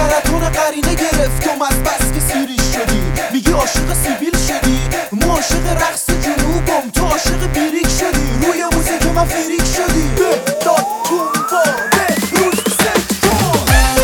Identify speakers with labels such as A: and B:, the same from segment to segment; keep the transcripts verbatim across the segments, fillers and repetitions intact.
A: سرطان قرینه گرفتم از بس که سیریش شدی. میگی عاشق سیبیل شدی، ما عاشق رقص جنوبم، تو عاشق بیریک شدی. روی موزیک من فریک شدی. داد تومبا روز سکتون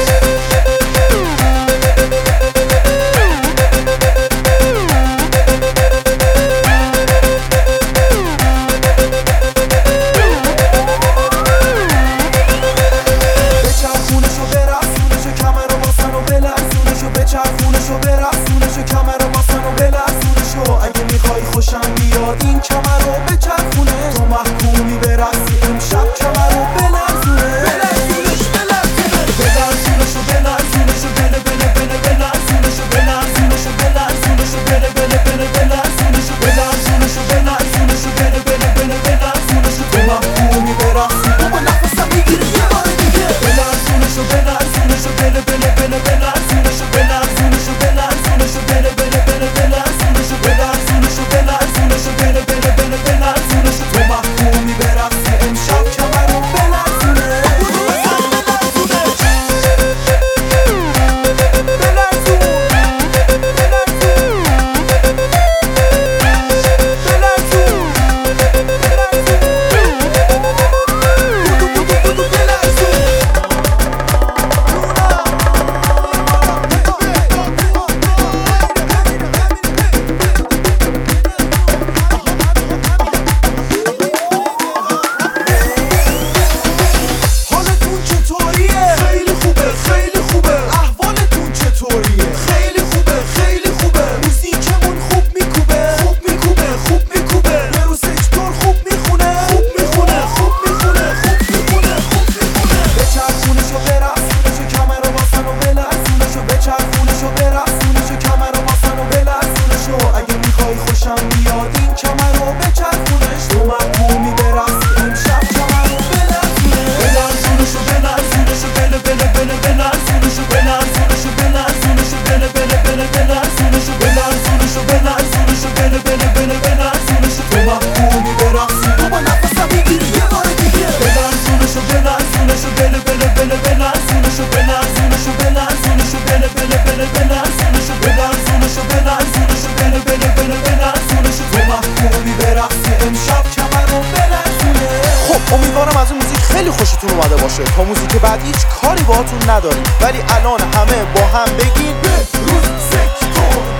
A: بچرخونشو برسونشو کمر و باسن و بلرزونشو، بچرخونشو برسونشو کمر و باسن و بلرزونشو. اگه میخوای خوشم بیاد این کمر رو بچرخونه، تو محکومی برسی امشب کمر رو بلرزونه. بلرزونش بلرزونه بلرزونشو بلرزونشو بله بله بله بلرزونشو بلرزونشو بلرزونشو بله بله بله بلرزونشو بلرزونشو بلرزونشو بله بله بله بلرزونشو. تو محکومی برسی بابا نفسم میگیره یه بار دیگه. بلرزونشو بلرزونشو بله بله بله بلرزونشو بلرزونشو بلرزونشو بله بله بله بلرزونشو بلرزونشو بلرزونشو بله بله بله بلرزونشو. تو محکومی برقصی امشب کمر رو بلرزونه. حالتون چطوریه؟ خیلی خوبه خیلی خوبه. احوالتون چطوریه؟ خیلی خوبه خیلی خوبه. موزیکمون خوب میکوبه خوب میکوبه خوب میکوبه. به رو سکتور خوب میخونه خوب میخونه خوب میخونه خوب میخونه خوب میخونه. بچرخونشو برسونشو کمر و باسن و بلرزونشو، بچرخونشو برسونشو کمر و باسن و بلرزونشو. اگه میخوای خوشم بیاد این کمر رو بچرخونش، تو محکومی برسی امشب کمر رو بلرزونه. بلرزونشو بلرزونشو بله بله بله بلرزونشو بلرزونشو بلرزونشو بله بله بله بلرزونشو بلرزونشو بلرزونشو بله بله بله بلرزونشو. تو محکومی برقصی بابا نفسم میگیره یه بار دیگه. بلرزونشو بلرزونشو بله بله بله بلرزونشو بلرزونشو بلرزونشو بله بله بله بلرزونشو بلرزونشو بلرزونشو بله بله بله بلرزونشو. تو محکومی برقصی امشب کمر رو بلرزونه. خب امیدوارم از این موزیک خیلی خوشتون اومده باشه. تا موزیک بعد هیچ کاری باهاتون نداریم، ولی الان همه با هم بگین به روز سکتور.